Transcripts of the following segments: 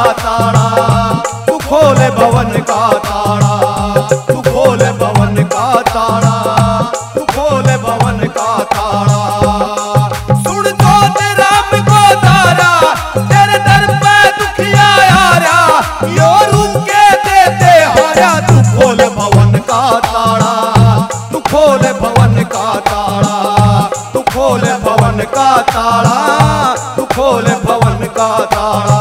ताड़ा, तू खोले भवन का ताड़ा, तू खोले भवन का ताड़ा, तू खोले भवन का ताड़ा। सुन तो राम को तारा, तेरे दर पे दुखिया आया, यो रूप के देते हारा, तू खोले भवन का ताड़ा, तू खोले भवन का ताड़ा, तू खोले भवन का ताड़ा, तू खोले भवन का ताड़ा।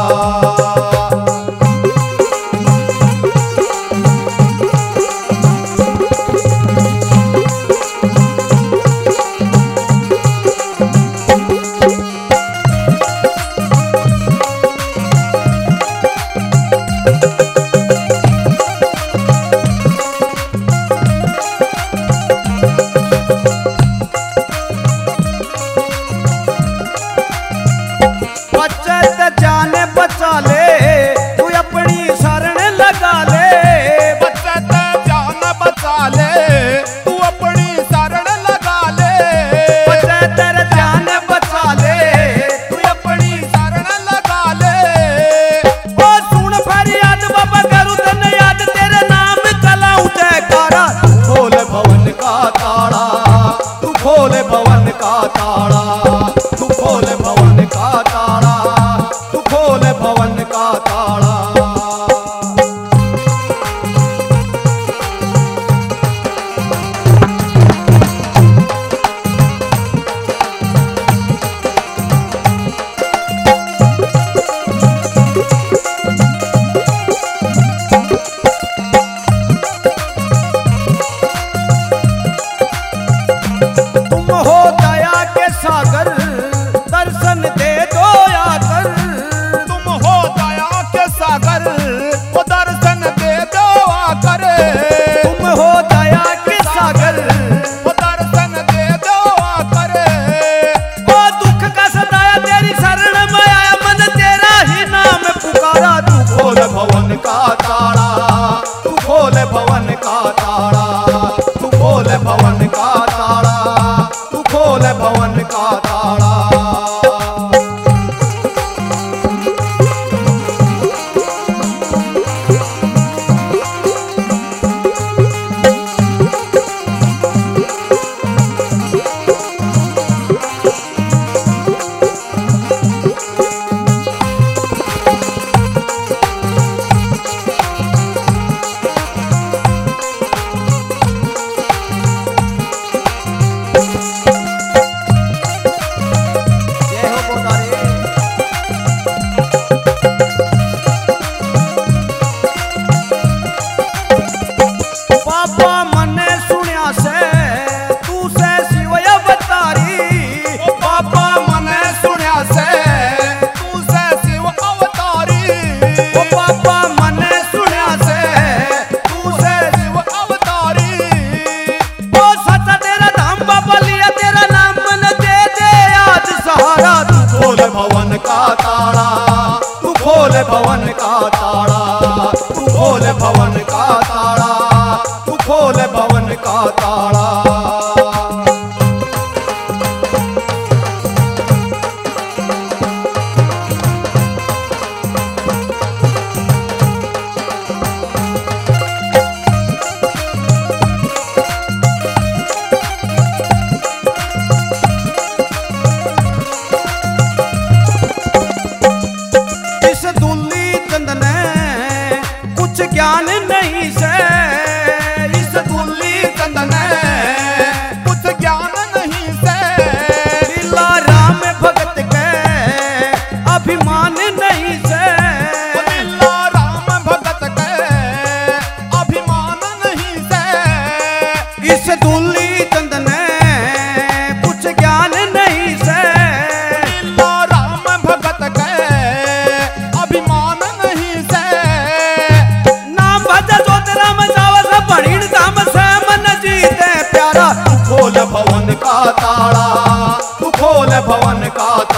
जाने बचा ले, तू अपनी शरण लगा ले, बचत जान बचा ले, तू अपनी शरण लगा ले, बचत जान बचा ले, तू अपनी शरण लगा ले। ओ सुन फरियाद बाबा करूं तन याद, तेरे नाम चलाऊं जयकारा, तू खोल भवन का ताड़ा, तू खोल भवन का ताड़ा, तू खोल भवन का ताड़ा, तू खोल भवन का ताड़ा। तुम हो दया के सागर, दर्शन दे दो आकर, तुम हो दया के सागर, वो दर्शन दे दो आकर, तुम हो दया के सागर, वो दर्शन दे दो आकर। ओ दुख का सताया तेरी शरण में आया, मन तेरा ही नाम पुकारा, तू खोल भवन का ताड़ा, तू खोल भवन का ताड़ा, तू खोल भवन का ताड़ा, तू खोल भवन का ताड़ा। जय हो बोधारे। पापा मने सुनिया से, तू से शिव अवतारी, पापा मने सुनिया से, तू से शिव अवतारी, ओ पापा मने सुनिया से, तू से शिव अवतारी। ओ सच्चा तेरा धाम बाबा लिया, तेरा नाम मन दे दे आज सहारा, तू खोल भवन का ताड़ा, तू खोल भवन का ताड़ा, तू खोल भवन का ताड़ा, तू खोल भवन का ताड़ा। इस दुल्ली चंद ने कुछ ज्ञान नहीं से, इस दुल्ली चंद ने कुछ ज्ञान नहीं से, लीला राम भगत के अभिमान नहीं से, लीला राम भगत के अभिमान नहीं से। इस दुल्ली चंद ने कुछ ज्ञान नहीं से, लीला राम भगत के अभिमान नहीं से। नाम भज जो तेरा मजावस पढ़ीण धाम से मन जीते प्यारा, तू खोल भवन का ताड़ा, तू खोल भवन का